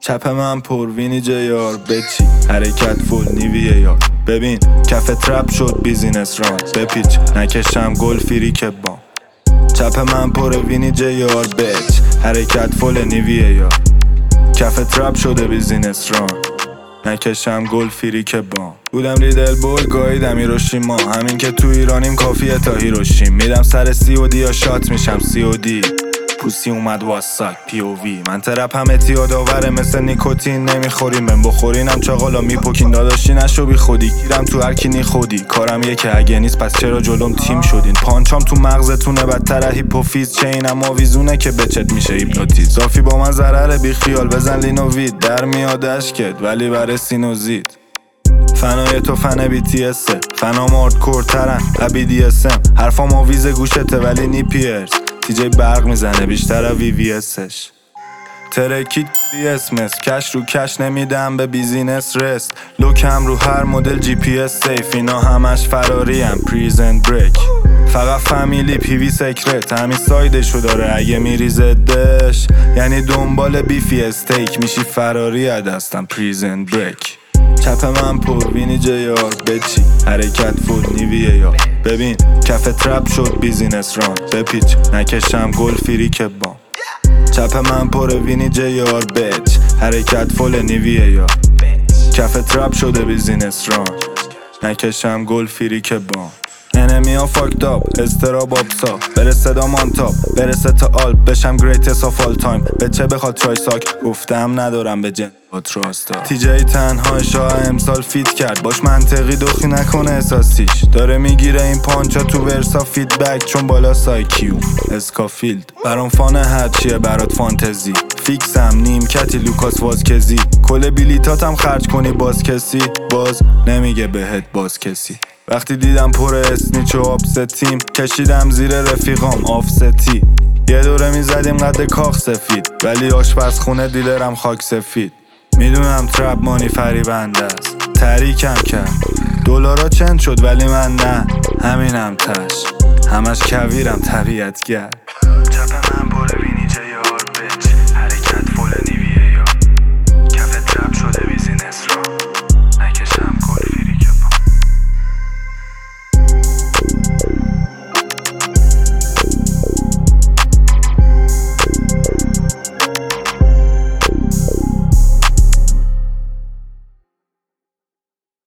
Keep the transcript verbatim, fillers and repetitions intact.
چپ من پر وینی جیار بچی حرکت فول نیویه یار. ببین کف ترپ شد بیزینس ران بپیچ نکشم گل فیری که بام. چپ من پر وینی جیار بچ حرکت فول نیویه یار. کف ترپ شده بیزینس ران نکشم گل فیری که بام. بودم ریدل بول گاییدم هیروشیما. همین که تو ایرانیم کافیه تا هیروشیم. میدم سر سی و دی یا شات میشم سی و دی. پوسی اومد واساک پی او وی. من ترپ هم اتیاد آوره مثل نیکوتین. نمیخوریم من بخورینم چاقالا میپوکین. داداشی نشو بی خودی گیرم تو هرکی خودی. کارم یکه اگه نیست پس چرا جلوم تیم شدین. پانچام تو مغزتونه بدتر هیپوفیز. چینم آویزونه که بچت میشه هیپنوتیز. زافی با من ضرره بی خیال بزن لینووید. در میاد اشکت ولی برای سینوزید. فنای تو فن بی تی اسه. فنام آردکور ترن ابی دی اس ام. حرفام آویز گوشته ولی نی پیرز. تی جی برق میزنه بیشتر وی وی اسش. ترکیت دی اسمس. کش رو کش نمیدم به بیزینس رست. لوکم رو هر مدل جی پی اس سیف. اینا همش فراری هم پریزن بریک. فقط فامیلی پی وی سکرت. همین سایدشو داره اگه میری زدش. یعنی دنبال بیفی استیک میشی فراری دستم پریزن بریک. چپ من پر وینی جیار بچی حرکت فول نیویه یار. ببین کف ترپ شد بیزینس ران بپیچ نکشم گل فیری که بام. چپ من پر وینی جیار بچ حرکت فول نیویه یار. کف ترپ شده بیزینس ران نکشم گل فیری که بام. انمی ها فاکت آپ استراب آبسا. برسه دا مانتاپ برسه تا آلپ. بشم گریتس آف آل تایم. به چه بخواد ترای ساک گفتم ندارم به جن با تراستا. تی جی تنها شاه امسال فیت کرد. باش منطقی دخی نکنه احساسیش. داره میگیره این پانچا تو ورسا فیدبک. چون بالا سایکیو اسکافیلد. برام فان هر چیه برات فانتزی. فیکسم نیمکتی لوکاس وازکزی. کل بیلیتاتم خرج کنی باز کسی. باز نمیگه بهت باز کسی. وقتی دیدم پر اسنیچ و آبستیم. کشیدم زیر رفیقام آفستی. یه دوره میزدیم قد کاخ سفید. ولی آشپزخونه دیلرم خاک سفید. میدونم ترپ مانی فریبنده است. تریکم کرد دلارا چند شد ولی من نه. همینم تش همش کویرم طبیعت گرد.